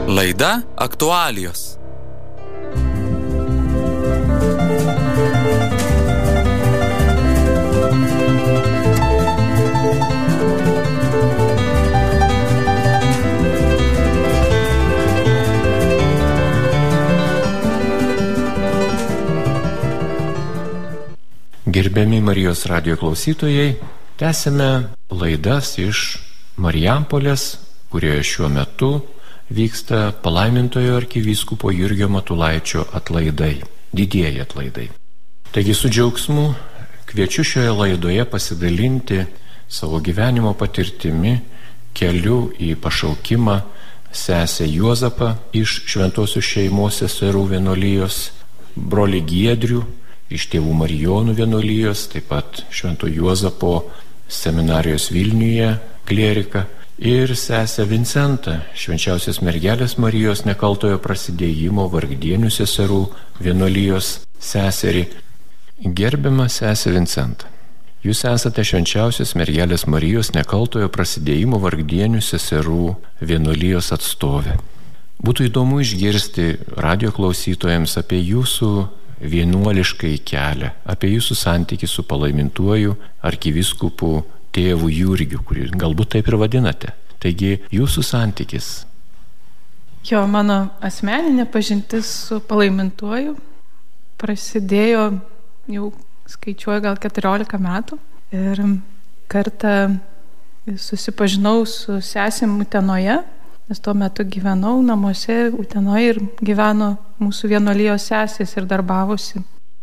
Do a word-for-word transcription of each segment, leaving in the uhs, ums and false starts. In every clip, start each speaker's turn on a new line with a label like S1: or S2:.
S1: Laida aktualijos.
S2: Gerbiami Marijos radijo klausytojai, tęsime laidas iš Marijampolės, kurioje šiuo metu vyksta palaimintojo arkivyskupo Jurgio Matulaičio atlaidai, didieji atlaidai. Taigi su džiaugsmu kviečiu šioje laidoje pasidalinti savo gyvenimo patirtimi keliu į pašaukimą sesę Juozapą iš Šventosios šeimos seserų vienuolijos, brolį Giedrių iš tėvų Marijonų vienuolijos, taip pat Švento Juozapo seminarijos Vilniuje klierika ir sesę Vincentą, Švenčiausios mergelės Marijos nekaltojo prasidėjimo vargdienių seserų vienuolijos seserį. Gerbiama sesė Vincentą, jūs esate Švenčiausios mergelės Marijos nekaltojo prasidėjimo vargdienių seserų vienuolijos atstovė. Būtų įdomu išgirsti radio klausytojams apie jūsų vienuoliškai kelią, apie jūsų santykį su palaimintuoju arkivyskupu tėvu Jurgiu, kurį galbūt taip ir vadinate. Taigi, jūsų santykis.
S3: Jo, mano asmeninė pažintis su palaimintuoju prasidėjo, jau skaičiuoju, gal keturiolika metų. Ir kartą susipažinau su sesėm Utenoje, nes tuo metu gyvenau namuose Utenoje ir gyveno mūsų vienuolijos sesės ir darbavosi.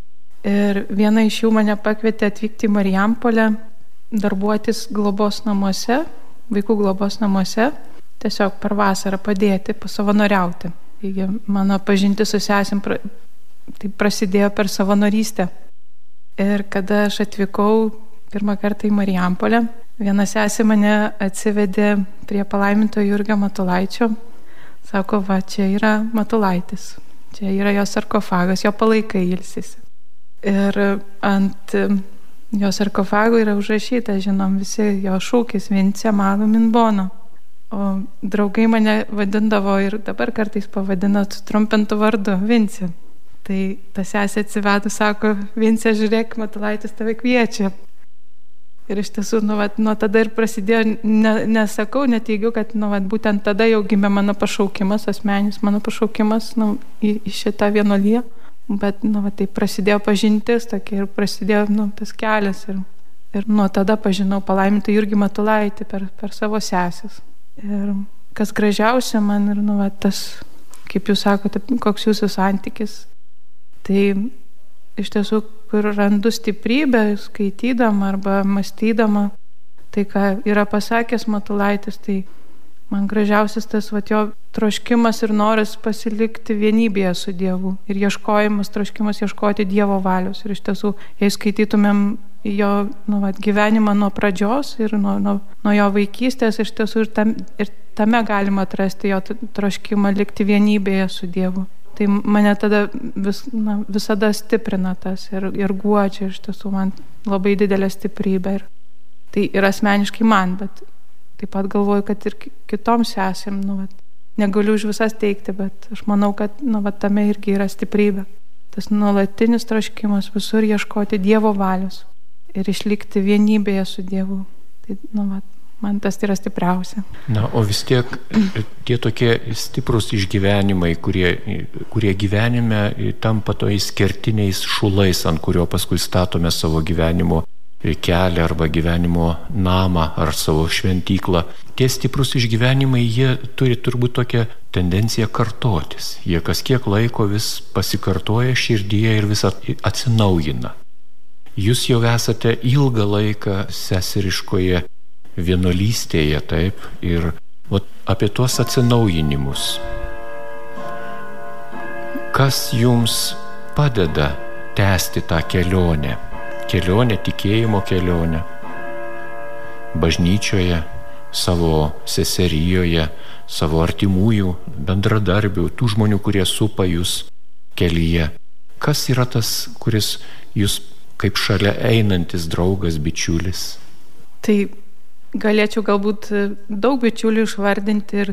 S3: Ir viena iš jų mane pakvietė atvykti į Marijampolę, darbuotis globos namuose, vaikų globos namuose, tiesiog per vasarą padėti, pasavanoriauti. Taigi mano pažintis su sesėm pra, tai prasidėjo per savanorystę. Ir kada aš atvykau pirmą kartą į Marijampolę, viena sesė mane atsivedė prie palaiminto Jurgio Matulaičio. Sako, va, čia yra Matulaitis, čia yra jo sarkofagas, jo palaikai ilsisi. Ir ant jo sarkofago yra užrašyta, žinom visi, jo šūkis Vince Malo Min Bono. O draugai mane vadindavo ir dabar kartais pavadina trumpintu vardu Vince. Tai ta sesė atsivedu, sako, Vince, žiūrėk, Matulaitis tave kviečia. Ir iš tiesų, nu, vat, nuo tada ir prasidėjo, ne, nesakau, neteigiu, kad nu, vat, būtent tada jau gimė mano pašaukimas, asmeninis mano pašaukimas nu, į, į šitą vienuoliją. Bet nu, vat, tai prasidėjo pažintis tokia ir prasidėjo nu, tas kelias. Ir, ir nuo tada pažinau palaimintą Jurgį Matulaitį per, per savo sesės. Ir kas gražiausia man ir nu, vat, tas, kaip jūs sakote, koks jūsų santykis. Tai iš tiesų, kur randu stiprybę, skaitydama arba mąstydama, tai ką yra pasakęs Matulaitis, tai man gražiausias tas vat, jo troškimas ir noras pasilikti vienybėje su Dievu ir ieškojimas, troškimas ieškoti Dievo valios. Ir iš tiesų, jei skaitytumėm jo nu, vat, gyvenimą nuo pradžios ir nuo, nuo, nuo jo vaikystės, iš tiesų ir, tam, ir tame galima atrasti jo troškimą likti vienybėje su Dievu. Tai mane tada vis, na, visada stiprina tas ir, ir guodžia, iš tiesų man labai didelė stiprybė. Ir tai ir asmeniškai man, bet taip pat galvoju, kad ir kitoms sesėm, nu, vat, negaliu už visas teikti, bet aš manau, kad nu, vat, tame irgi yra stiprybė. Tas nuolatinis troškimas visur ieškoti Dievo valios ir išlikti vienybėje su Dievu. Tai, nu, vat, man tas yra stipriausia.
S2: Na, o vis tiek tie tokie stiprus išgyvenimai, kurie, kurie gyvenime tampa tojais kertiniais šulais, ant kurio paskui statome savo gyvenimo kelią arba gyvenimo namą ar savo šventyklą. Tie stiprus išgyvenimai, jie turi turbūt tokią tendenciją kartotis. Jie kas kiek laiko vis pasikartoja širdyje ir vis atsinaujina. Jūs jau esate ilgą laiką seseriškoje vienuolystėje, taip, ir vat, apie tuos atsinaujinimus. Kas jums padeda tęsti tą kelionę? Kelionę, tikėjimo kelionę. Bažnyčioje, savo seserijoje, savo artimųjų, bendradarbių, tų žmonių, kurie supa jūs kelyje. Kas yra tas, kuris jūs kaip šalia einantis draugas, bičiulis?
S3: Tai galėčiau galbūt daug bičiulių išvardinti ir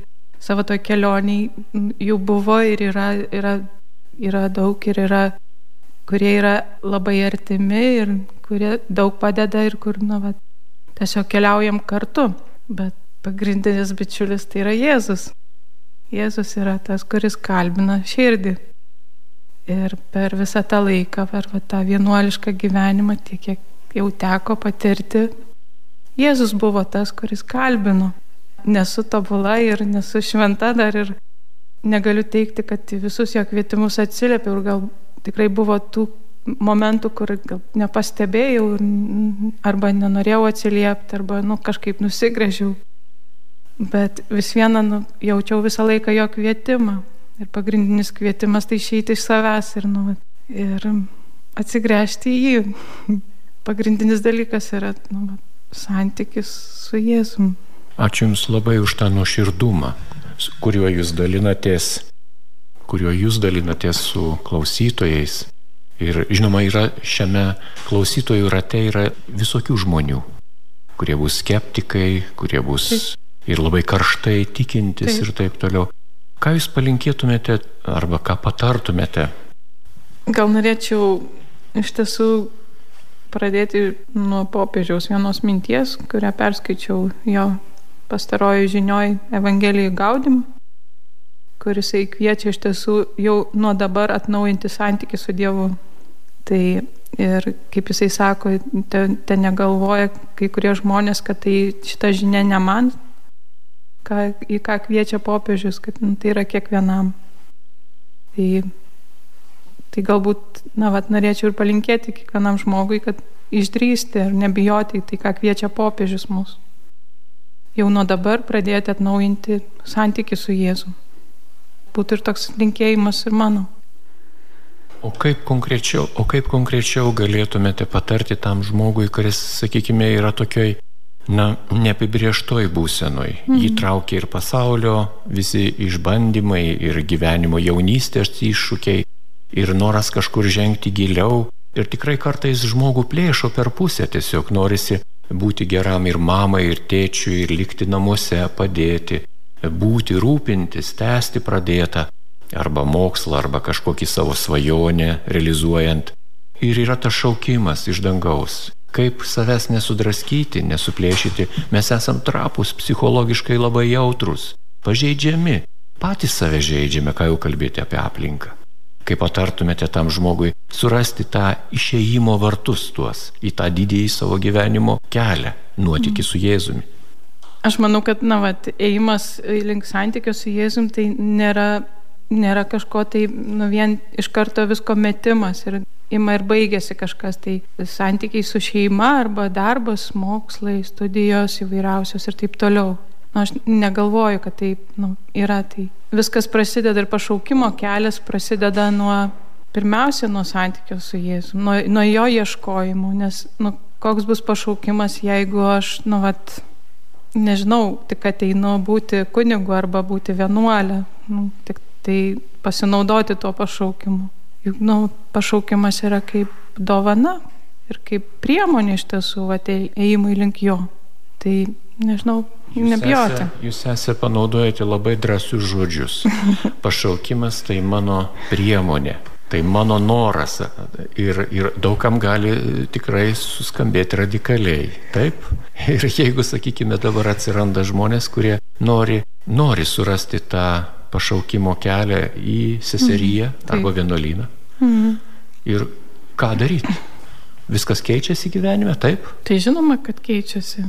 S3: savo toj kelioniai jų buvo ir yra, yra, yra daug ir yra, kurie yra labai artimi ir kurie daug padeda ir kur, na, va, tiesiog keliaujam kartu. Bet pagrindinis bičiulis tai yra Jėzus. Jėzus yra tas, kuris kalbina širdį. Ir per visą tą laiką, per va, tą vienuolišką gyvenimą, tiek kiek jau teko patirti, Jėzus buvo tas, kuris kalbino. Nesu tobula ir nesu šventa dar ir negaliu teikti, kad visus jo kvietimus atsiliepiau ir gal tikrai buvo tų momentų, kur gal nepastebėjau arba nenorėjau atsiliepti arba nu, kažkaip nusigręžiau. Bet vis viena nu, jaučiau visą laiką jo kvietimą. Ir pagrindinis kvietimas tai išeiti iš savęs ir, nu, ir atsigręžti į jį. Pagrindinis dalykas yra nu, santykis su Jėzum.
S2: Ačiū Jums labai už tą nuoširdumą, kuriuo Jūs dalinatės, kuriuo Jūs dalinatės su klausytojais. Ir žinoma, yra šiame klausytojų rate yra visokių žmonių, kurie bus skeptikai, kurie bus ir labai karštai tikintis taip. Ir taip toliau. Ką Jūs palinkėtumėte arba ką patartumėte?
S3: Gal norėčiau iš tiesų pradėti nuo popiežiaus vienos minties, kurią perskaičiau jo pastarojo žinioj Evangelijai Gaudim, kuris kviečia iš tiesų jau nuo dabar atnaujinti santykį su Dievu. Tai ir kaip jisai sako, ten te negalvoja kai kurie žmonės, kad tai šita žinia ne man, ką, į ką kviečia popiežius, kad nu, tai yra kiekvienam. Tai, tai galbūt, na, vat, norėčiau ir palinkėti kiekvienam žmogui, kad išdrįsti ir nebijoti tai, ką kviečia popiežius mus. Jau nuo dabar pradėti atnaujinti santykį su Jėzu. Būtų ir toks linkėjimas ir mano.
S2: O kaip konkrečiau, o kaip konkrečiau galėtumėte patarti tam žmogui, kuris, sakykime, yra tokioj, na, neapibrėžtoj būsenoj. Mhm. Jį traukia ir pasaulio visi išbandymai, ir gyvenimo jaunystės iššūkiai, ir noras kažkur žengti giliau. Ir tikrai kartais žmogų plėšo per pusę, tiesiog norisi būti geram ir mamai, ir tėčiui, ir likti namuose, padėti, būti, rūpintis, tęsti pradėtą, arba mokslą, arba kažkokį savo svajonę realizuojant. Ir yra tas šaukimas iš dangaus. Kaip savęs nesudraskyti, nesuplėšyti. Mes esam trapus, psichologiškai labai jautrus, pažeidžiami. Patys save žeidžiame, ką jau kalbėti apie aplinką. Kaip patartumėte tam žmogui surasti tą išėjimo vartus tuos, į tą didįjį savo gyvenimo kelią, nuotykį su Jėzumi?
S3: Aš manau, kad, na, vat, ėjimas link santykio su Jėzum tai nėra, nėra kažko tai, nu, vien iš karto visko metimas ir ima ir baigėsi kažkas. Tai santykiai su šeima arba darbas, mokslai, studijos įvairiausios ir taip toliau. Nu, aš negalvoju, kad tai nu, yra. Tai viskas prasideda ir pašaukimo kelias prasideda nuo, pirmiausia, nuo santykio su Jėzu, nuo, nuo jo ieškojimo, nes nu, koks bus pašaukimas, jeigu aš, nu, vat, nežinau, tik ateinu būti kunigu arba būti vienuolė, nu, tik tai pasinaudoti tuo pašaukimu. Juk, nu, pašaukimas yra kaip dovana ir kaip priemonė iš tiesų ėjimui link jo. Tai, nežinau, nebijoti.
S2: Jūs esate panaudojate labai drąsius žodžius. Pašaukimas tai mano priemonė, tai mano noras. Ir, ir daugam gali tikrai suskambėti radikaliai. Taip? Ir jeigu, sakykime, dabar atsiranda žmonės, kurie nori, nori surasti tą pašaukimo kelią į seseriją mm, arba vienuolyną. Mm. Ir ką daryti? Viskas keičiasi gyvenime, taip?
S3: Tai žinoma, kad keičiasi.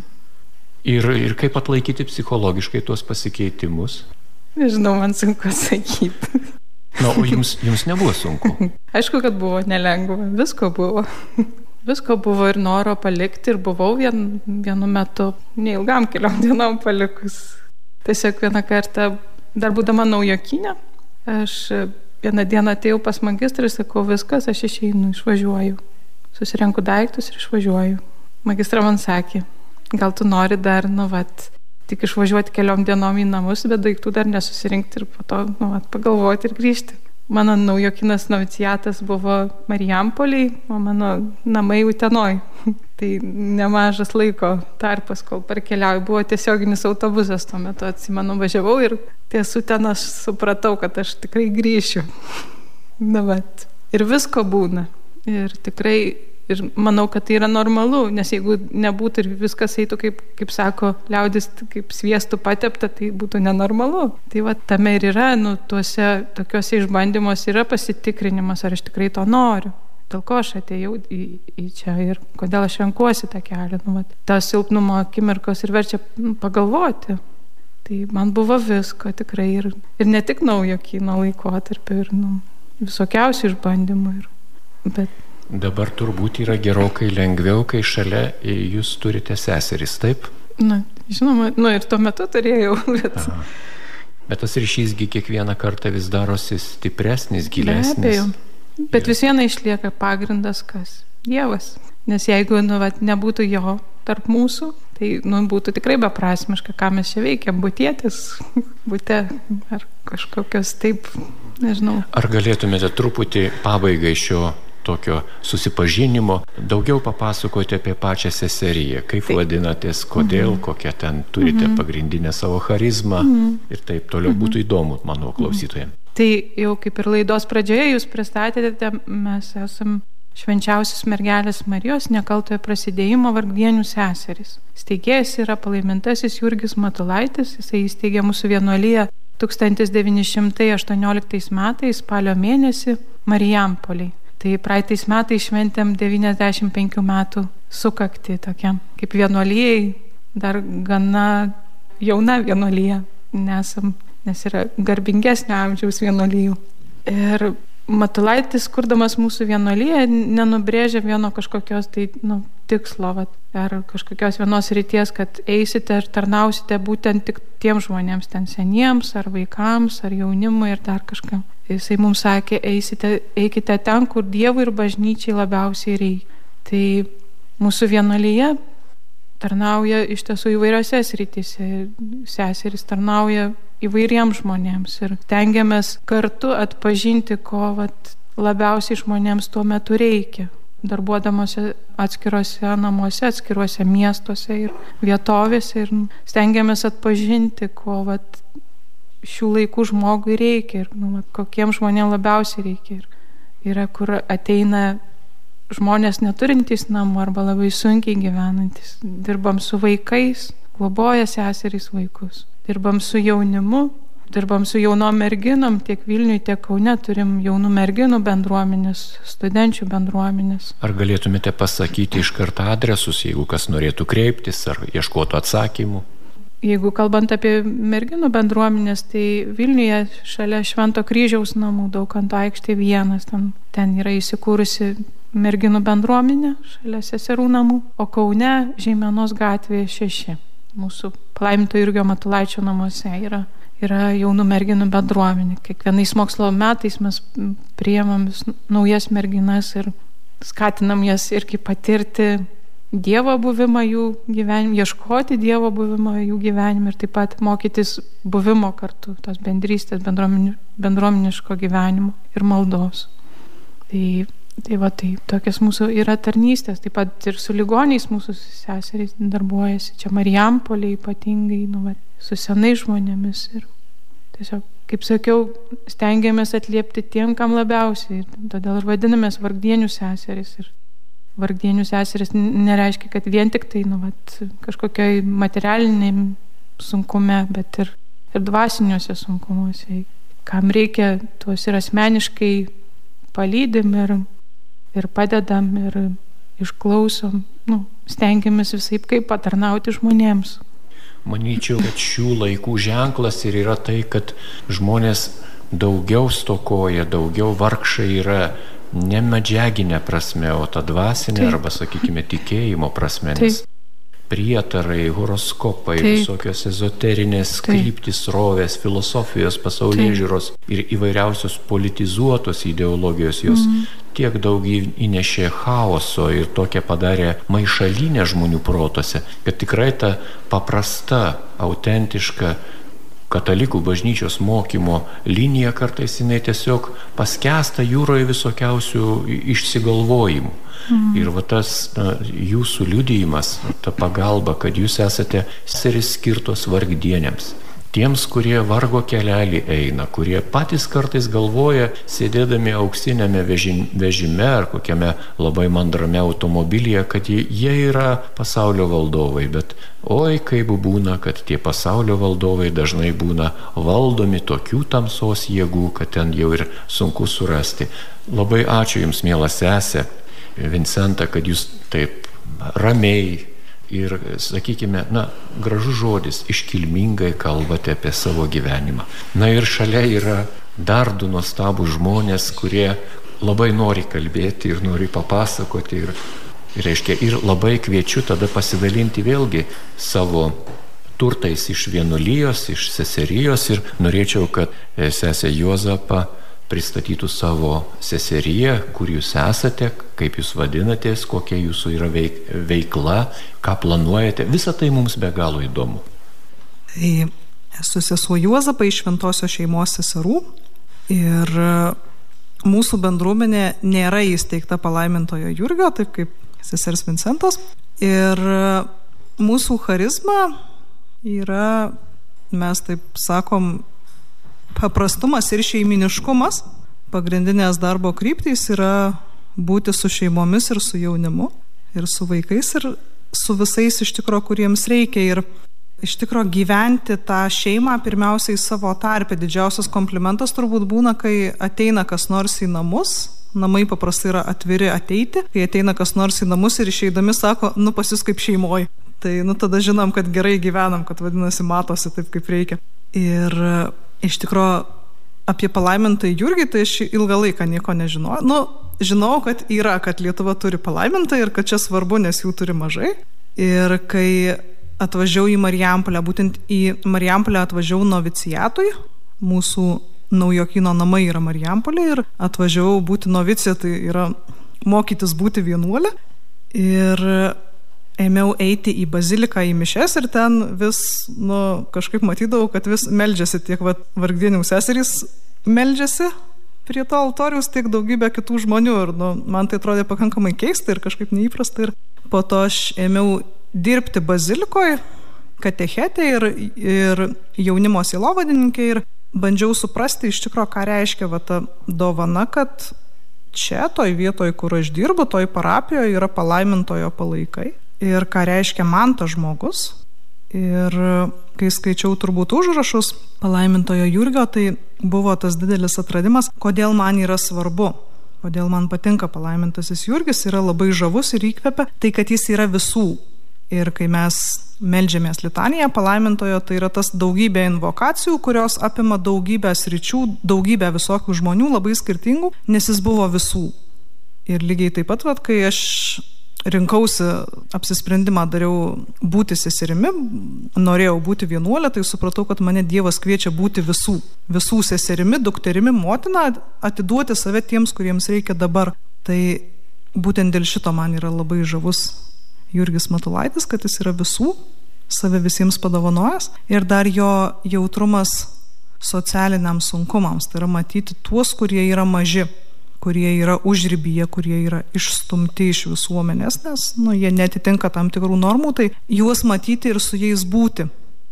S2: Ir, ir kaip atlaikyti psichologiškai tuos pasikeitimus?
S3: Nežinau, man sunku atsakyti.
S2: Na, o jums, jums nebuvo sunku?
S3: Aišku, kad buvo nelengva. Visko buvo. Visko buvo ir noro palikti ir buvau vien, vienu metu neilgam keliom dienom palikus. Tiesiog vieną kartą, dar būdama naujokinė, aš vieną dieną atėjau pas magistrą ir sakau, viskas, aš išeinu, išvažiuoju. Susirenku daiktus ir išvažiuoju. Magistra man sakė, gal tu nori dar, nu, vat, tik išvažiuoti keliom dienom į namus, bet daiktų dar nesusirinkti ir po to, nu, vat, pagalvoti ir grįžti. mano naujokinas noviciatas buvo Marijampoliai, o mano namai Utenoj. Tai nemažas laiko tarpas, kol parkeliauju, buvo tiesioginis autobusas, tuo metu atsimenu, važiavau ir ties Uteną aš supratau, kad aš tikrai grįšiu. Na, vat. Ir visko būna. Ir tikrai, ir manau, kad tai yra normalu, nes jeigu nebūtų ir viskas eitų, kaip, kaip sako liaudis, kaip sviestų patepta, tai būtų nenormalu. Tai va, tame ir yra, nu, tuose tokiuose išbandymuose yra pasitikrinimas, ar aš tikrai to noriu. Dėl ko aš atėjau į, į čia ir kodėl aš renkuosi tą kelią. Nu, va, tas silpnumo akimirkos ir verčia nu, pagalvoti. Tai man buvo visko tikrai ir, ir ne tik naujokyno laikotarpio, ir nu, visokiausių išbandymų. Ir, bet
S2: dabar turbūt yra gerokai lengviau, kai šalia jūs turite seseris, taip?
S3: Na, žinoma, nu ir tuo metu turėjau. Bet,
S2: Aha. bet tas ryšysgi kiekvieną kartą vis darosi stipresnis, gilesnis.
S3: Be abejo. Bet vis viena išlieka pagrindas, kas? Dievas. Nes jeigu nu, vat, nebūtų jo tarp mūsų, tai nu, būtų tikrai beprasmiška, ką mes čia veikiam, būtėtis, būte ar kažkokios taip, nežinau.
S2: Ar galėtumėte truputį pabaigai šio tokio susipažinimo daugiau papasakoti apie pačią seseriją, kaip tai vadinatės, kodėl, mm-hmm. kokią ten turite mm-hmm. pagrindinę savo charizmą mm-hmm. ir taip toliau mm-hmm. būtų įdomu, manau, klausytojams.
S3: Tai jau kaip ir laidos pradžioje jūs pristatėte, mes esam Švenčiausios mergelės Marijos nekaltojo prasidėjimo vargdienių seserys. Steigėjas yra palaimintasis Jurgis Matulaitis, jisai įsteigė mūsų vienuoliją tūkstantis devyni šimtai aštuonioliktais metais spalio mėnesį Marijampoliai. Tai praeitais metais šventėm devyniasdešimt penkių metų sukaktį tokiam. Kaip vienuolijai, dar gana jauna vienuolija nesam, nes yra garbingesnio amžiaus vienuolijų. Ir Matulaitis, kurdamas mūsų vienuoliją, nenubrėžia vieno kažkokios tai, nu, tikslo, vat, ar kažkokios vienos ryties, kad eisite ir tarnausite būtent tik tiems žmonėms, ten seniems, ar vaikams, ar jaunimui, ir dar kažkam. Jisai mums sakė, eisite, eikite ten, kur Dievui ir bažnyčiai labiausiai reikia. Tai mūsų vienuolyje tarnauja iš tiesų įvairiose srityse. Seserys tarnauja įvairiems žmonėms ir tengiamės kartu atpažinti, ko vat, labiausiai žmonėms tuo metu reikia, darbuodamosi atskiruose namuose, atskiruose miestuose ir vietovėse, ir stengiamės atpažinti, ko vat, šių laikų žmogui reikia ir nu, vat, kokiems žmonėms labiausiai reikia. Ir yra, kur ateina žmonės neturintys namų arba labai sunkiai gyvenantis. Dirbam su vaikais, globoja seserys vaikus. Dirbam su jaunimu, dirbam su jaunom merginom, tiek Vilniuje, tiek Kaune turim jaunų merginų bendruomenės, studenčių bendruomenės.
S2: Ar galėtumėte pasakyti iš karto adresus, jeigu kas norėtų kreiptis ar ieškotų atsakymų?
S3: Jeigu kalbant apie merginų bendruomenės, tai Vilniuje šalia Švento Kryžiaus namų Daukanto aikštė vienas, ten, ten yra įsikūrusi merginų bendruomenė šalia seserų namų, o Kaune Žeimenos gatvėje šeši. Mūsų palaiminto Jurgio Matulaičio namuose yra, yra jaunų merginų bendruomenė. Kiekvienais mokslo metais mes priėmam vis naujas merginas ir skatinam jas irgi patirti Dievo buvimą jų gyvenime, ieškoti Dievo buvimą jų gyvenime ir taip pat mokytis buvimo kartu, tos bendrystės, bendruomeniško gyvenimo ir maldos. Tai Tai va, tai tokias mūsų yra tarnystės, taip pat ir su ligoniais mūsų seserys darbuojasi, čia Marijampoliai ypatingai, nu, va, su senais žmonėmis ir tiesiog, kaip sakiau, stengiamės atliepti tiem, kam labiausiai, todėl ir vadinamės vargdienių seserys. Ir vargdienių seserys nereiškia, kad vien tik tai, nu, va, kažkokioj materialiniai sunkume, bet ir, ir dvasiniuose sunkumuose. Kam reikia, tuos ir asmeniškai palydim ir ir padedam, ir išklausom, nu, stengiamės visaip kaip patarnauti žmonėms.
S2: Manyčiau, kad šių laikų ženklas ir yra tai, kad žmonės daugiau stokoja, daugiau vargšai yra ne medžiaginė prasme, o ta dvasinė Taip. Arba, sakykime, tikėjimo prasme, nes prietarai, horoskopai, Taip. Visokios ezoterinės Taip. Kryptis, rovės, filosofijos, pasaulėžiūros ir įvairiausios politizuotos ideologijos, jos mm. tiek daug įnešė chaoso ir tokia padarė maišalinę žmonių protose, kad tikrai ta paprasta, autentiška katalikų bažnyčios mokymo linija kartais jinai tiesiog paskęsta jūroje visokiausių išsigalvojimų. Mm. Ir va tas na, jūsų liudijimas, ta pagalba, kad jūs esate seseris skirtos vargdienėms. Tiems, kurie vargo kelelį eina, kurie patys kartais galvoja, sėdėdami auksinėme vežime ar kokiame labai mandrame automobilyje, kad jie yra pasaulio valdovai. Bet oi, kaip būna, kad tie pasaulio valdovai dažnai būna valdomi tokių tamsos jėgų, kad ten jau ir sunku surasti. Labai ačiū Jums, miela sesė Vincenta, kad Jūs taip ramiai ir, sakykime, na, gražus žodis, iškilmingai kalbate apie savo gyvenimą. Na ir šalia yra dar du nuostabūs žmonės, kurie labai nori kalbėti ir nori papasakoti. Ir, ir, reiškia, ir labai kviečiu tada pasidalinti vėlgi savo turtais iš vienuolijos, iš seserijos. Ir norėčiau, kad sesė Juozapa pristatytų savo seseriją, kur jūs esate, kaip jūs vadinatės, kokia jūsų yra veik, veikla, ką planuojate. Visa tai mums be galo įdomu.
S4: Tai esu sesuo Juozapa iš Šventosios šeimos seserų ir mūsų bendruomenė nėra įsteigta palaimintojo Jurgio, taip kaip sesers Vincentos. Ir mūsų charizma yra, mes taip sakom, paprastumas ir šeiminiškumas. Pagrindinės darbo kryptys yra būti su šeimomis ir su jaunimu, ir su vaikais, ir su visais iš tikro, kuriems reikia. Ir iš tikro gyventi tą šeimą pirmiausiai savo tarpe. Didžiausias komplimentas turbūt būna, kai ateina kas nors į namus. Namai paprastai yra atviri ateiti. Kai ateina kas nors į namus ir išeidami sako, nu pas jūs kaip šeimoj. Tai nu tada žinom, kad gerai gyvenam, kad vadinasi matosi taip, kaip reikia. Ir iš tikrųjų, apie palaimintąjį Jurgį, tai aš ilgą laiką nieko nežinojau. Nu, žinau, kad yra, kad Lietuva turi palaimintą ir kad čia svarbu, nes jų turi mažai. Ir kai atvažiavau į Marijampolę, būtent į Marijampolę atvažiavau novicijatui, mūsų naujokyno namai yra Marijampolė, ir atvažiavau būti novicija, tai yra mokytis būti vienuolė. Ir ėmiau eiti į baziliką, į mišes, ir ten vis, nu, kažkaip matydavau, kad vis meldžiasi tiek va, vargdienių seserys meldžiasi prie to altoriaus, tiek daugybė kitų žmonių. Ir nu, man tai atrodė pakankamai keista ir kažkaip neįprasta. Ir po to aš ėmiau dirbti bazilikoje, katechetė ir, ir jaunimo sielovadininkė, ir bandžiau suprasti iš tikro, ką reiškia va, ta dovana, kad čia, toj vietoj, kur aš dirbu, toj parapijoje yra palaimintojo palaikai. Ir ką reiškia man tas žmogus. Ir kai skaičiau turbūt užrašus palaimintojo Jurgio, tai buvo tas didelis atradimas, kodėl man yra svarbu, kodėl man patinka palaimintasis Jurgis, yra labai žavus ir įkvepia, tai kad jis yra visų. Ir kai mes meldžiamės litaniją palaimintojo, tai yra tas daugybė invokacijų, kurios apima daugybę sričių, daugybę visokių žmonių, labai skirtingų, nes jis buvo visų. Ir lygiai taip pat, vat, kai aš rinkausi, apsisprendimą dariau būti seserimi, norėjau būti vienuolė, tai supratau, kad mane Dievas kviečia būti visų, visų seserimi, dukterimi, motina, atiduoti save tiems, kuriems reikia dabar. Tai būtent dėl šito man yra labai žavus Jurgis Matulaitis, kad jis yra visų, save visiems padovanojęs, ir dar jo jautrumas socialiniams sunkumams, tai yra matyti tuos, kurie yra maži, kurie yra užribyje, kurie yra išstumti iš visuomenės, nes nu, jie netitinka tam tikrų normų, tai juos matyti ir su jais būti.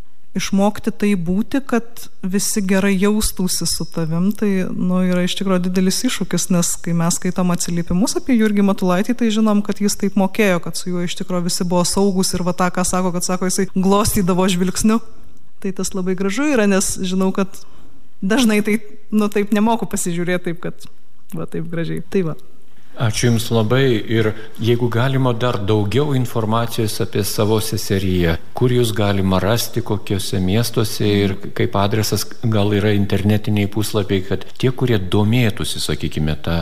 S4: Išmokti tai būti, kad visi gerai jaustųsi su tavim, tai nu, yra iš tikrųjų didelis iššūkis, nes kai mes skaitom atsiliepimus apie Jurgį Matulaitį, tai žinom, kad jis taip mokėjo, kad su juo iš tikrųjų visi buvo saugus ir va tą, ką sako, kad sako, jisai glostydavo žvilgsniu. Tai tas labai gražu yra, nes žinau, kad dažnai tai, nu, taip nemoku pasižiūrėti taip, kad va taip gražiai. Tai va.
S2: Ačiū Jums labai, ir jeigu galima dar daugiau informacijos apie savo seseriją, kur Jūs galima rasti, kokiuose miestuose, ir kaip adresas gal yra internetiniai puslapiai, kad tie, kurie domėtųsi, sakykime, tą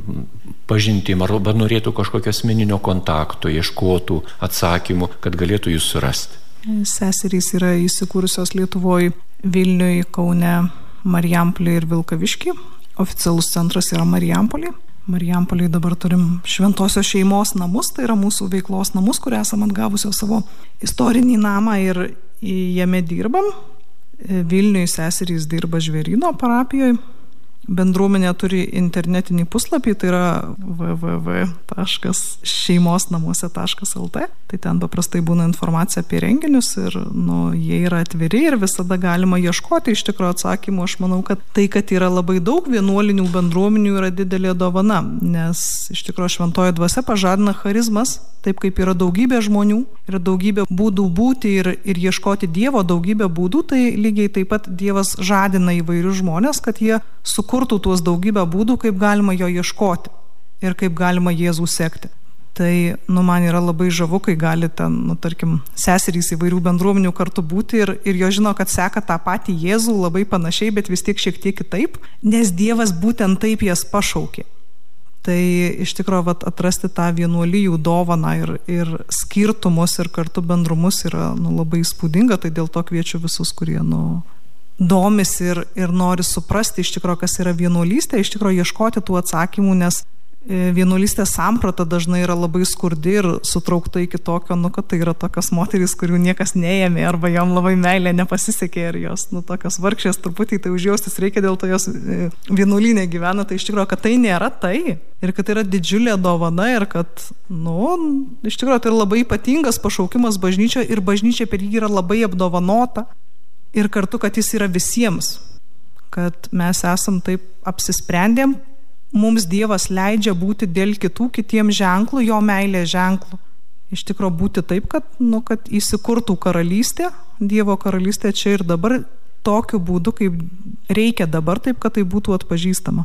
S2: pažintimą arba norėtų kažkokio asmeninio kontakto, ieškotų atsakymų, kad galėtų Jūs surasti.
S4: Seserys yra įsikūrusios Lietuvoje, Vilniuje, Kaune, Marijampolėje ir Vilkaviškyje. Oficialus centras yra Marijampolė. Marijampolėje dabar turim Šventosios šeimos namus, tai yra mūsų veiklos namus, kur esam atgavusios savo istorinį namą ir jame dirbam. Vilniuje seserys dirba Žvėryno parapijoje. Bendruomenė turi internetinį puslapį, tai yra w w w taškas šeimos namuose taškas l t. Tai ten paprastai būna informacija apie renginius ir nu, jie yra atviri ir visada galima ieškoti iš tikrųjų atsakymų. Aš manau, kad tai, kad yra labai daug vienuolinių bendruomenių, yra didelė dovana, nes iš tikrųjų šventoji dvasia pažadina charizmas, taip kaip yra daugybė žmonių, yra daugybė būdų būti ir, ir ieškoti Dievo, daugybė būdų, tai lygiai taip pat Dievas žadina įvairius žmonės, kad jie sukurtų tuos daugybę būdų, kaip galima jo ieškoti ir kaip galima Jėzų sekti. Tai, nu, man yra labai žavu, kai gali ten, nu, tarkim, seserys įvairių bendruomenių kartu būti ir, ir jo žino, kad seka tą patį Jėzų labai panašiai, bet vis tiek šiek tiek kitaip, nes Dievas būtent taip jas pašaukė. Tai iš tikrųjų vat, atrasti tą vienuolijų dovaną ir, ir skirtumus ir kartu bendrumus yra nu, labai įspūdinga, tai dėl to kviečiu visus, kurie nu, domisi ir, ir nori suprasti iš tikrųjų, kas yra vienuolystė, iš tikrųjų ieškoti tų atsakymų, nes vienuolystės samprata dažnai yra labai skurdi ir sutraukta iki tokio, nu, kad tai yra tokios moterys, kurių niekas neėmė arba jom labai meilė nepasisekė ir jos, nu, tokios vargšės truputį, tai užjaustis reikia, dėl to jos vienuolynė gyvena, tai iš tikrųjų, kad tai nėra tai ir kad tai yra didžiulė dovana ir kad, nu, iš tikrųjų, tai yra labai ypatingas pašaukimas bažnyčioje ir bažnyčia per jį yra labai apdovanota ir kartu, kad jis yra visiems, kad mes esam taip apsisprendėm, mums Dievas leidžia būti dėl kitų kitiems ženklų, jo meilės ženklų. Iš tikrųjų būti taip, kad, nu, kad įsikurtų karalystė, Dievo karalystė čia ir dabar tokiu būdu, kaip reikia dabar, taip, kad tai būtų atpažįstama.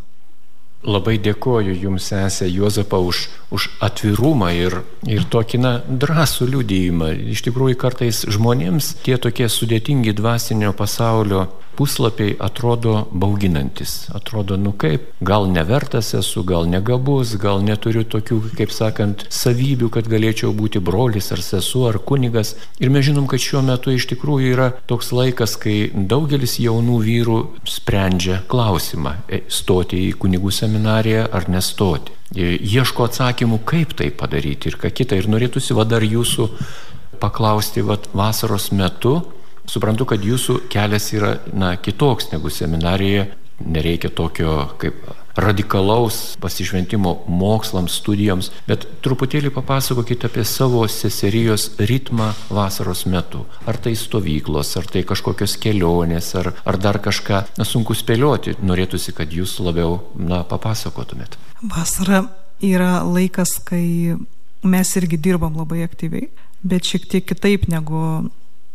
S2: Labai dėkoju Jums, sesė Juozapa, už, už atvirumą ir, ir tokį na, drąsų liudijimą. Iš tikrųjų, kartais žmonėms tie tokie sudėtingi dvasinio pasaulio puslapiai atrodo bauginantis. Atrodo, nu kaip, gal nevertas esu, gal negabus, gal neturiu tokių, kaip sakant, savybių, kad galėčiau būti brolis ar sesuo ar kunigas. Ir mes žinom, kad šiuo metu iš tikrųjų yra toks laikas, kai daugelis jaunų vyrų sprendžia klausimą, stoti į kunigų seminariją ar nestoti. Ieško atsakymų, kaip tai padaryti ir ką kitą. Ir norėtųsi va dar jūsų paklausti va, vasaros metu. Suprantu, kad jūsų kelias yra na, kitoks negu seminarijoje. Nereikia tokio kaip radikalaus pasišventimo mokslams, studijoms, bet truputėlį papasakokite apie savo seserijos ritmą vasaros metu. Ar tai stovyklos, ar tai kažkokios kelionės, ar, ar dar kažką na, sunku spėlioti. Norėtųsi, kad jūs labiau na, papasakotumėt.
S4: Vasara yra laikas, kai mes irgi dirbam labai aktyviai, bet šiek tiek kitaip negu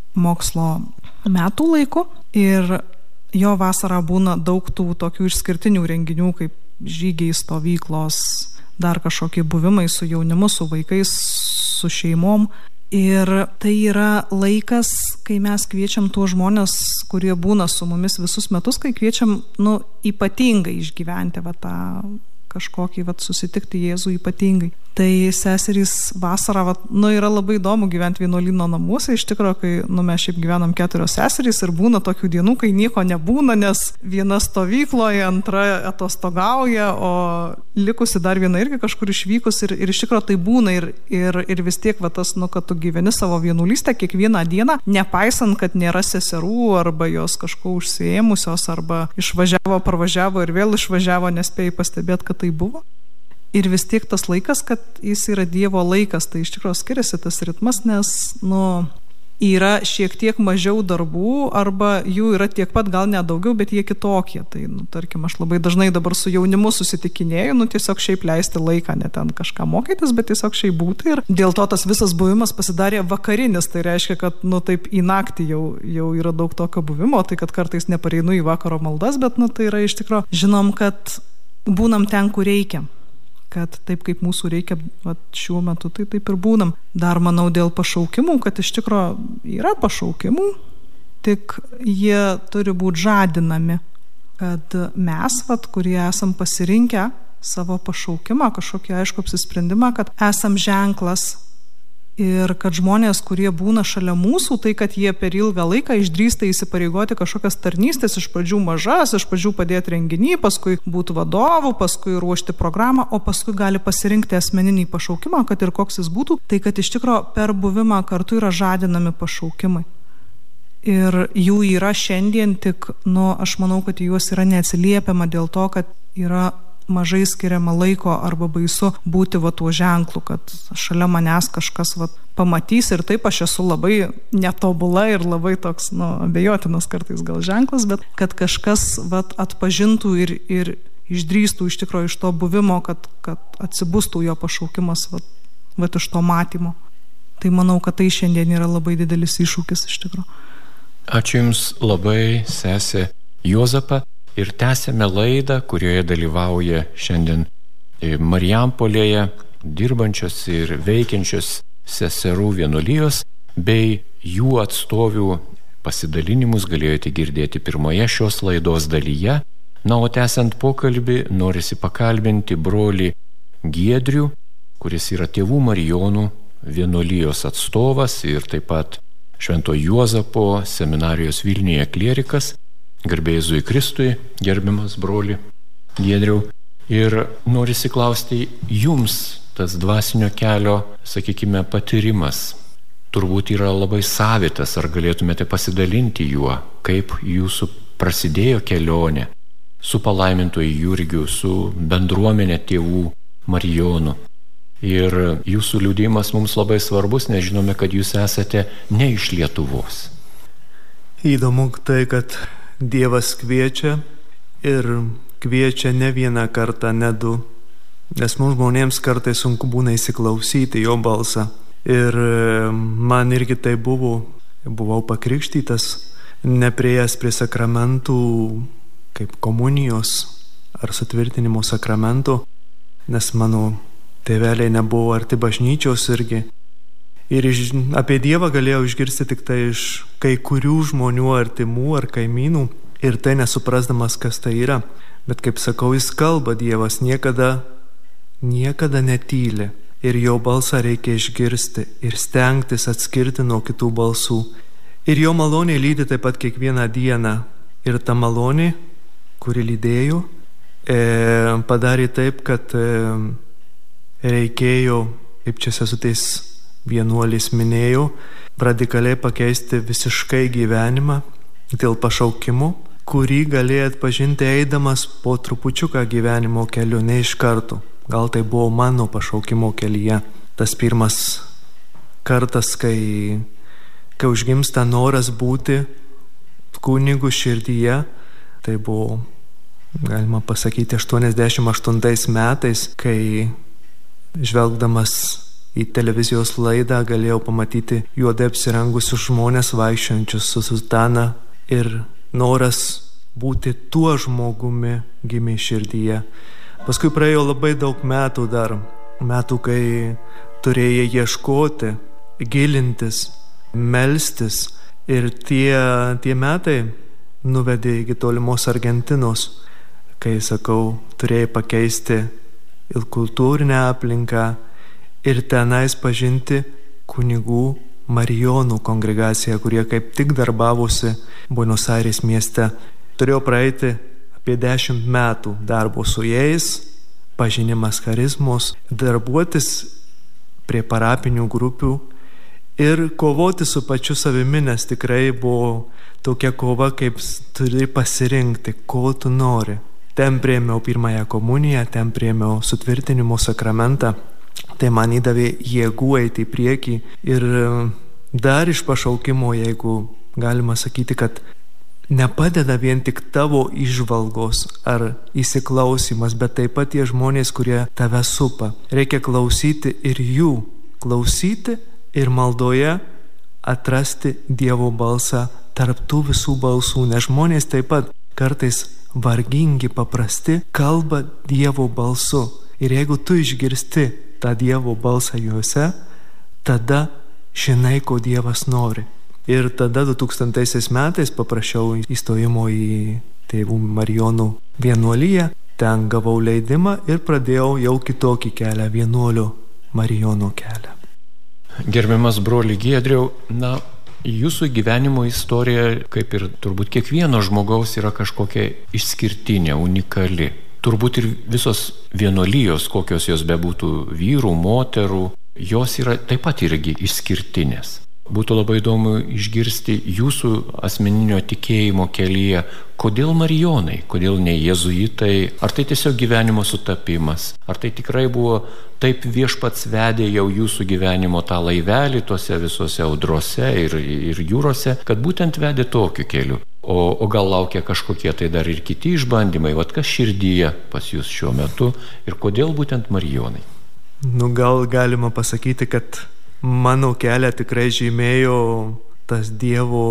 S4: mokslo metų laiku ir jo vasarą būna daug tų tokių išskirtinių renginių kaip žygiai, stovyklos, dar kažkokie buvimai su jaunimu, su vaikais, su šeimom. Ir tai yra laikas, kai mes kviečiam tuos žmonės, kurie būna su mumis visus metus, kai kviečiam nu, ypatingai išgyventi va, tą kažkokį vat, susitikti Jėzų ypatingai. Tai seserys vasarą, vat, nu, yra labai įdomu gyventi vienuolyno namuose. Iš tikrųjų, kai nu, mes šiaip gyvenam keturios seserys ir būna tokių dienų, kai nieko nebūna, nes viena stovykloje, antra atostogauja, o likusi dar viena irgi kažkur išvykus ir, ir iš tikrųjų tai būna ir, ir, ir vis tiek va, tas, nu, kad tu gyveni savo vienuolystę kiekvieną dieną, nepaisant, kad nėra seserų arba jos kažko užsiėmusios arba išvažiavo, parvažiavo ir vėl išvažiavo, nespėjai pastebėti, kad tai buvo. Ir vis tiek tas laikas, kad jis yra Dievo laikas, tai iš tikrųjų skiriasi tas ritmas, nes nu, yra šiek tiek mažiau darbų arba jų yra tiek pat, gal net daugiau, bet jie kitokie. Tai, nu, tarkim, aš labai dažnai dabar su jaunimu susitikinėju, nu, tiesiog šiaip leisti laiką, ne ten kažką mokytis, bet tiesiog šiaip būti. Ir dėl to tas visas buvimas pasidarė vakarinis, tai reiškia, kad nu, taip į naktį jau, jau yra daug tokio buvimo, tai kad kartais nepareinu į vakaro maldas, bet nu, tai yra iš tikrųjų, žinom, kad būnam ten, kur reikia. Kad taip kaip mūsų reikia vat, šiuo metu, tai taip ir būnam. Dar manau dėl pašaukimų, kad iš tikrųjų yra pašaukimų, tik jie turi būti žadinami. Kad mes, vat, kurie esam pasirinkę savo pašaukimą, kažkokį aišku apsisprendimą, kad esam ženklas ir kad žmonės, kurie būna šalia mūsų, tai kad jie per ilgą laiką išdrįsta įsipareigoti kažkokias tarnystės, iš pradžių mažas, iš pradžių padėti renginį, paskui būti vadovu, paskui ruošti programą, o paskui gali pasirinkti asmeninį pašaukimą, kad ir koks jis būtų, tai kad iš tikro per buvimą kartu yra žadinami pašaukimai. ir jų yra šiandien, tik, nu, aš manau, kad juos yra neatsiliepiama dėl to, kad yra mažai skiriama laiko arba baisu būti va tuo ženklu, kad šalia manęs kažkas va pamatys ir taip aš esu labai netobula ir labai toks, nu, abejotinas kartais gal ženklas, bet kad kažkas va atpažintų ir, ir išdrįstų iš tikrųjų iš to buvimo, kad, kad atsibustų jo pašaukimas va, va iš to matymo. Tai manau, kad tai šiandien yra labai didelis iššūkis iš tikrųjų.
S2: Ačiū Jums labai, sesė Juozapa. Ir tęsėme laidą, kurioje dalyvauja šiandien Marijampolėje dirbančios ir veikiančios seserų vienuolijos bei jų atstovių pasidalinimus galėjote girdėti pirmoje šios laidos dalyje. Na, o tęsiant pokalbį, norisi pakalbinti brolį Giedrių, kuris yra Tėvų Marijonų vienuolijos atstovas ir taip pat Švento Juozapo seminarijos Vilniuje klierikas. Garbė Jėzui Kristui, gerbiamas broli Giedriau. Ir norisi klausti jums, tas dvasinio kelio, sakykime, patyrimas turbūt yra labai savitas, ar galėtumėte pasidalinti juo, kaip jūsų prasidėjo kelionė su palaimintuoju Jurgiu, su bendruomenė Tėvų Marijonų. Ir jūsų liudijimas mums labai svarbus, nes žinome, kad jūs esate ne iš Lietuvos.
S5: Įdomu tai, kad Dievas kviečia ir kviečia ne vieną kartą, ne du, nes mums žmonėms kartais sunku būna įsiklausyti jo balsą. Ir man irgi tai buvo, buvau pakrikštytas, neprieėjęs prie sakramentų kaip komunijos ar sutvirtinimo sakramentų, nes mano tėveliai nebuvo arti bažnyčios irgi. Ir iš, apie Dievą galėjau išgirsti tik tai iš kai kurių žmonių artimų ar kaimynų ir tai nesuprasdamas, kas tai yra. Bet kaip sakau, jis kalba, Dievas niekada, niekada netyli ir jo balsą reikia išgirsti ir stengtis atskirti nuo kitų balsų. Ir jo malonė lydi taip pat kiekvieną dieną. Ir ta malonė, kuri lydėjo, e, padarė taip, kad e, reikėjo, kaip čia sesutės vienuolis minėjo, radikaliai pakeisti visiškai gyvenimą dėl pašaukimo, kurį galėjai atpažinti eidamas po trupučiuką gyvenimo keliu, ne iš karto. Gal tai buvo mano pašaukimo kelyje. Tas pirmas kartas, kai, kai užgimsta noras būti kunigu širdyje, tai buvo, galima pasakyti, aštuoniasdešimt aštuntais metais, kai žvelgdamas į televizijos laidą galėjau pamatyti juodai apsirengusius žmonės vaikščiojančius su sutana ir noras būti tuo žmogumi gimė širdyje. Paskui praėjo labai daug metų dar, metų, kai turėjai ieškoti, gilintis, melstis ir tie, tie metai nuvedė iki tolimos Argentinos, kai, sakau, turėjai pakeisti ir kultūrinę aplinką ir tenais pažinti kunigų Marijonų kongregaciją, kurie kaip tik darbavosi Buenos Aires mieste. Turėjau praeiti apie dešimt metų darbo su jais, pažinimas charizmos, darbuotis prie parapinių grupių ir kovoti su pačiu savimi, nes tikrai buvo tokia kova, kaip turi pasirinkti, ko tu nori. Ten priėmiau pirmąją komuniją, ten priėmiau sutvirtinimo sakramentą. Tai man įdavė jėgų eiti į priekį ir dar iš pašaukimo, jeigu galima sakyti, kad nepadeda vien tik tavo įžvalgos ar įsiklausimas, bet taip pat tie žmonės, kurie tave supa. Reikia klausyti ir jų, klausyti ir maldoje atrasti Dievo balsą tarp tų visų balsų, nes žmonės taip pat kartais vargingi, paprasti, kalba Dievo balsu. Ir jeigu tu išgirsti tą Dievo balsą juose, tada žinai, ko Dievas nori. Ir tada du tūkstantaisiais metais paprašiau įstojimo į Tėvų Marijonų vienuoliją, ten gavau leidimą ir pradėjau jau kitokį kelią, vienuolio Marijono kelią.
S2: Gerbiamas broli Giedriau, na, jūsų gyvenimo istorija, kaip ir turbūt kiekvieno žmogaus, yra kažkokia išskirtinė, unikali. Turbūt ir visos vienuolijos, kokios jos bebūtų, vyrų, moterų, jos yra taip pat irgi išskirtinės. būtų labai įdomu išgirsti jūsų asmeninio tikėjimo kelyje, kodėl marijonai, kodėl ne jėzuitai, ar tai tiesiog gyvenimo sutapimas, ar tai tikrai buvo taip viešpats vedė jau jūsų gyvenimo tą laivelį tuose visuose audrose ir, ir jūrose, kad būtent vedė tokiu keliu. O, o gal laukia kažkokie tai dar ir kiti išbandymai, vat kas širdyje pas jūs šiuo metu ir kodėl būtent marijonai?
S5: Nu, gal galima pasakyti, kad mano kelią tikrai žymėjo tas Dievo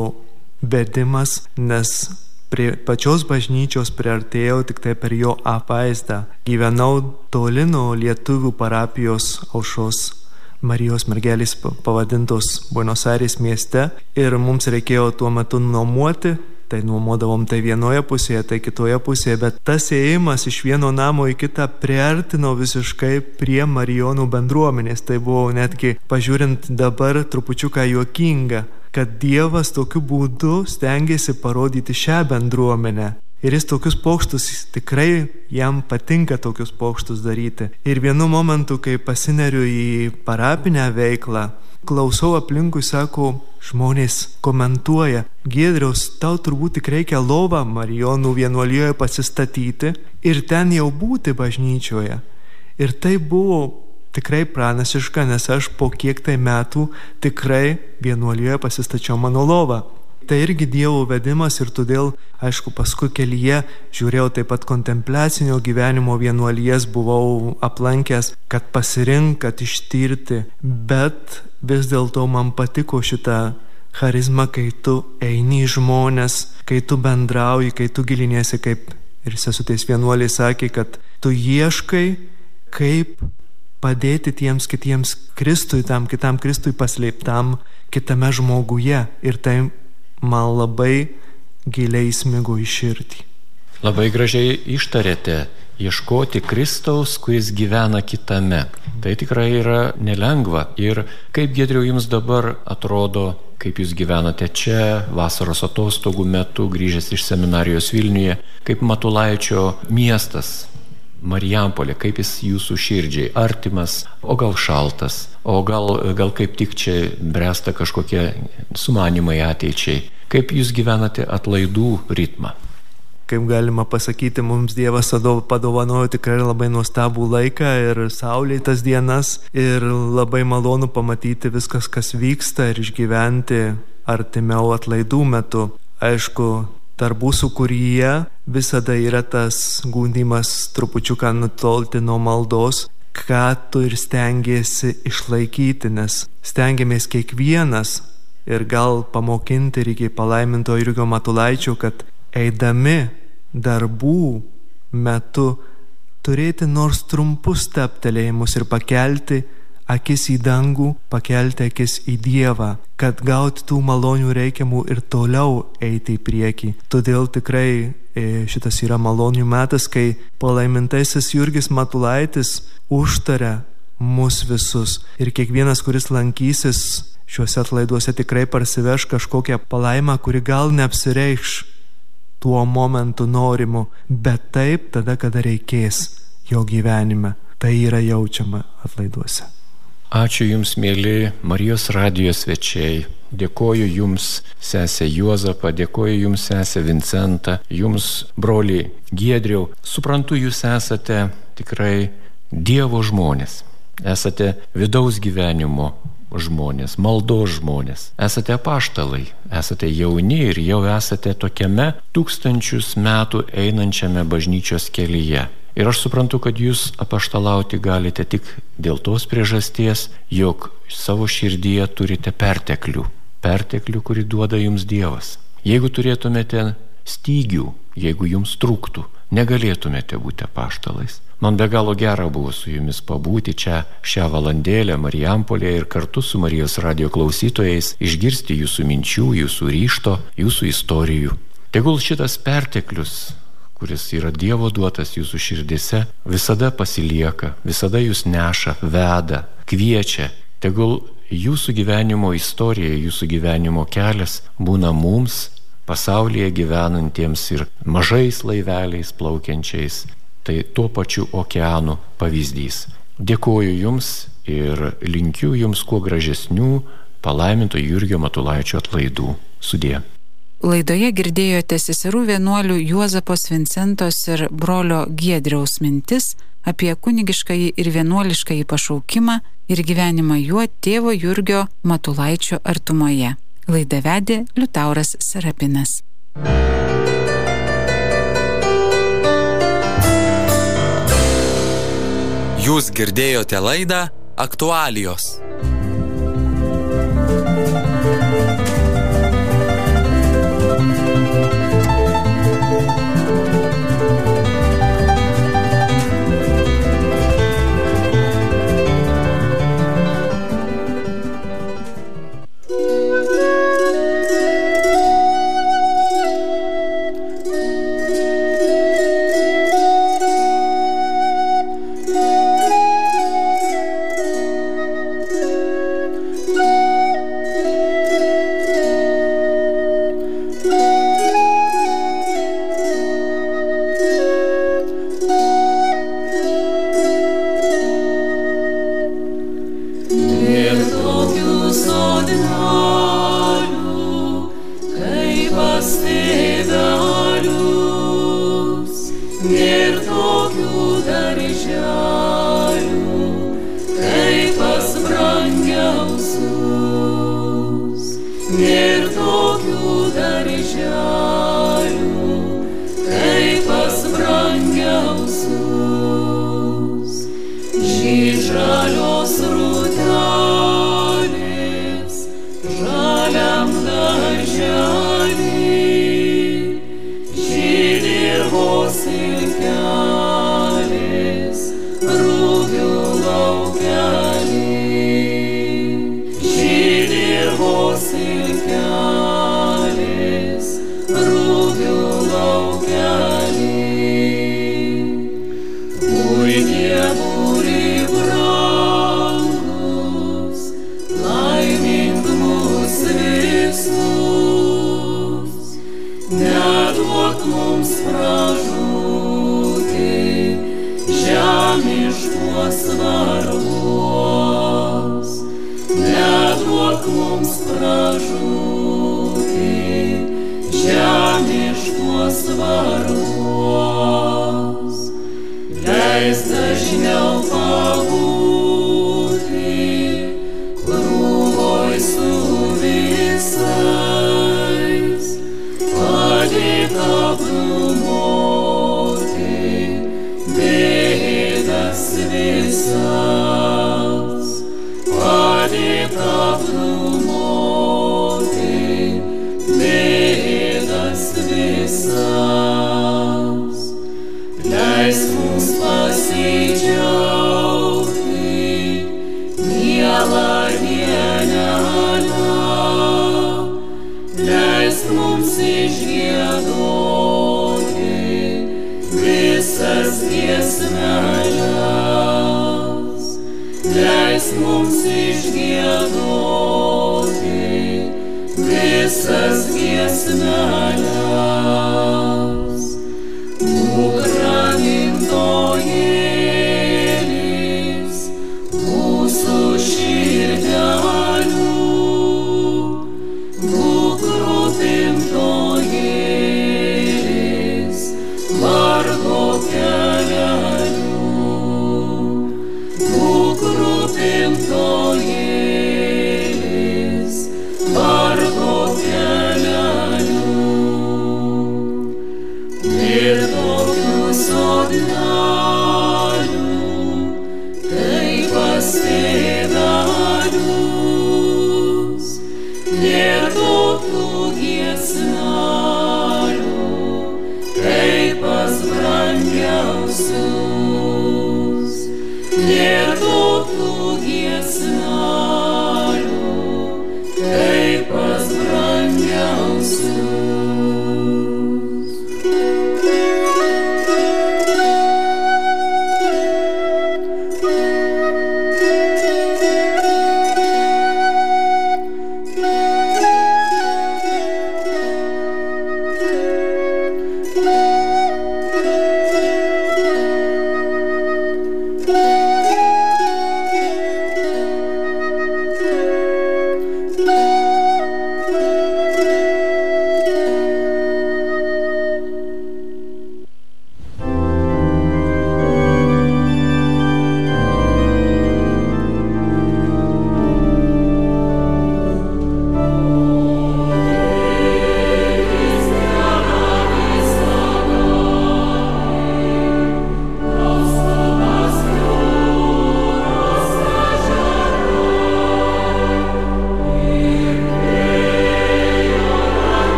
S5: vedimas, nes prie pačios bažnyčios priartėjau tik tai per jo apvaizdą. Gyvenau toli nuo lietuvių parapijos Aušros Marijos mergelės pavadintos Buenos Aires mieste ir mums reikėjo tuo metu nuomuoti. Tai nuomodavom tai vienoje pusėje, tai kitoje pusėje, bet tas ėjimas iš vieno namo į kitą priartino visiškai prie marijonų bendruomenės. Tai buvo netgi, pažiūrint dabar, trupučiuką juokinga, kad Dievas tokiu būdu stengiasi parodyti šią bendruomenę. Ir jis tokius pokštus, tikrai jam patinka tokius pokštus daryti. Ir vienu momentu, kai pasineriu į parapinę veiklą, klausau aplinkui, sako, žmonės komentuoja, Giedriaus, tau turbūt tik reikia lovą Marijonų vienuolijoje pasistatyti ir ten jau būti bažnyčioje. Ir tai buvo tikrai pranašiška, nes aš po kiek tai metų tikrai vienuolijoje pasistačiau mano lovą. Tai irgi Dievo vedimas ir todėl, aišku, paskui kelyje žiūrėjau taip pat kontempliacinio gyvenimo vienuolijas, buvau aplankęs, kad pasirink, kad ištirti, bet vis dėlto man patiko šitą charizmą, kai tu eini į žmonės, kai tu bendrauji, kai tu giliniesi, kaip ir sesutės vienuoliai sakė, kad tu ieškai, kaip padėti tiems kitiems Kristui, tam kitam Kristui paslėptam kitame žmoguje. Ir tai man labai giliai smigo į širdį.
S2: Labai gražiai ištarėte, ieškoti Kristaus, kuris gyvena kitame. Tai tikrai yra nelengva. Ir kaip, Giedriau, jums dabar atrodo, kaip jūs gyvenate čia, vasaros atostogų metu, grįžęs iš seminarijos Vilniuje, kaip Matulaičio miestas, Marijampolė, kaip jis jūsų širdžiai artimas, o gal šaltas, o gal, gal kaip tik čia bręsta kažkokie sumanimai ateičiai. Kaip jūs gyvenate atlaidų ritmą?
S5: Kaip galima pasakyti, mums Dievas padovanojo tikrai labai nuostabų laiką ir saulėtas dienas ir labai malonu pamatyti viskas, kas vyksta ir išgyventi artimiau atlaidų metu. Aišku, darbų sūkuryje visada yra tas gundymas trupučiuką nutolti nuo maldos, ką tu ir stengiasi išlaikyti, nes stengiamės kiekvienas ir gal pamokinti ir iki palaiminto Jurgio Matulaičio, kad eidami darbų metu turėti nors trumpus steptelėjimus ir pakelti akis į dangų, pakelti akis į Dievą, kad gauti tų malonių reikiamų ir toliau eiti į priekį. Todėl tikrai šitas yra malonių metas, kai palaimintasis Jurgis Matulaitis užtaria mus visus ir kiekvienas, kuris lankysis šiuose atlaiduose, tikrai parsiveš kažkokią palaimą, kuri gal neapsireikš tuo momentu norimu, bet taip tada, kada reikės jo gyvenime. Tai yra jaučiama atlaiduose.
S2: Ačiū Jums, mėly Marijos radijo svečiai. Dėkoju Jums, sesė Juozapą, dėkoju Jums, sesė Vincentą, Jums, broliai Giedriau. Suprantu, Jūs esate tikrai Dievo žmonės. Esate vidaus gyvenimo žmonės, maldos žmonės. Esate apaštalai, esate jauni ir jau esate tokiame tūkstančius metų einančiame bažnyčios kelyje. Ir aš suprantu, kad jūs apaštalauti galite tik dėl tos priežasties, jog savo širdyje turite perteklių. Perteklių, kurį duoda jums Dievas. Jeigu turėtumėte stygių, jeigu jums trūktų, negalėtumėte būti apaštalais. Man be galo gera buvo su jumis pabūti čia šią valandėlę Marijampolėje ir kartu su Marijos radijo klausytojais išgirsti jūsų minčių, jūsų ryžto, jūsų istorijų. Tegul šitas perteklius, kuris yra Dievo duotas jūsų širdise, visada pasilieka, visada jūs neša, veda, kviečia. Tegul jūsų gyvenimo istorija, jūsų gyvenimo kelias būna mums, pasaulyje gyvenantiems ir mažais laiveliais plaukiančiais, tai tuo pačiu okeanu pavyzdys. Dėkoju Jums ir linkiu Jums kuo gražesnių palaiminto Jurgio Matulaičio atlaidų. Sudie.
S6: Laidoje girdėjote seserų vienuolių Juozapos Vincentos ir brolio Giedriaus mintis apie kunigiškąjį ir vienuoliškąjį pašaukimą ir gyvenimą juo tėvo Jurgio Matulaičio artumoje. Laidą vedė Liutauras Serapinas.
S1: Jūs girdėjote laidą Aktualijos.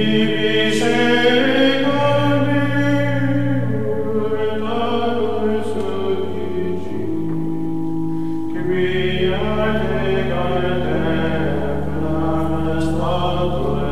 S7: Qui ad te, ad te,